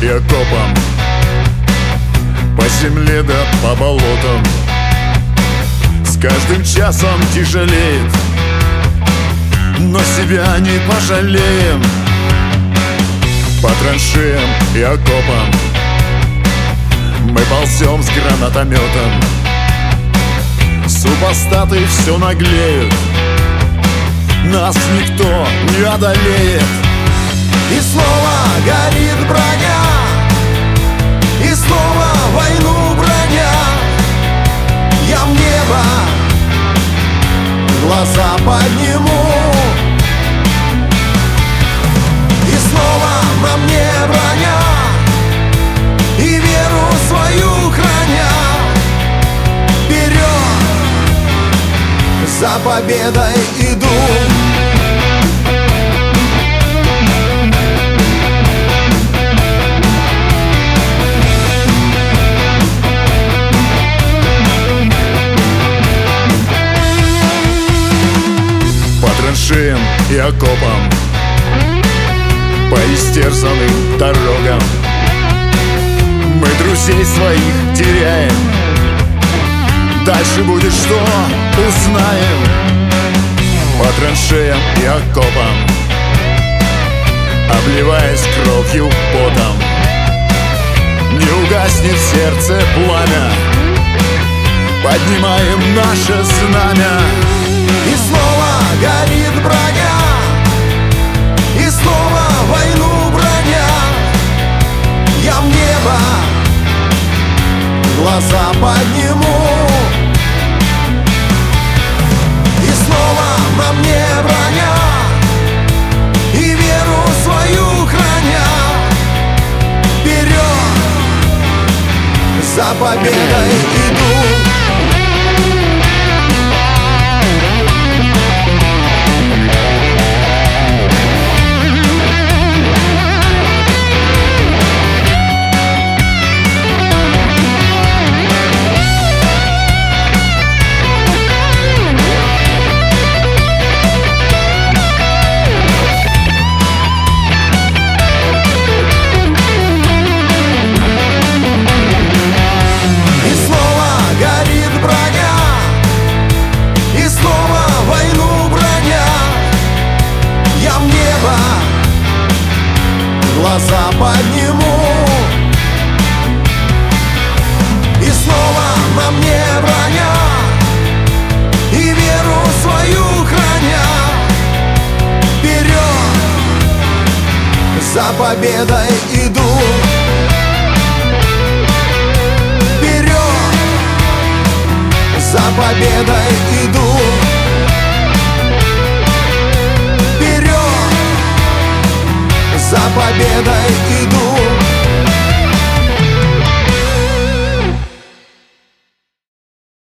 и окопам, по земле да по болотам. С каждым часом тяжелеет, но себя не пожалеем. По траншеям и окопам мы ползем с гранатометом. Супостаты все наглеют, нас никто не одолеет. И снова горит броня, и снова войну броня. Я в небо глаза подниму, и снова на мне броня, и веру свою храня. Вперед, за победой иду. Траншеям и окопам, по истерзанным дорогам мы друзей своих теряем. Дальше будет что, узнаем. По траншеям и окопам, обливаясь кровью, потом, не угаснет в сердце пламя, поднимаем наше знамя. И снова горит броня, и снова войну броня. Я в небо глаза подниму, и снова на мне броня, и веру свою храня. Вперед, за победой иду. Глаза подниму, и снова на мне броня, и веру свою храня. Вперед, за победой иду. Вперед, за победой иду. За победой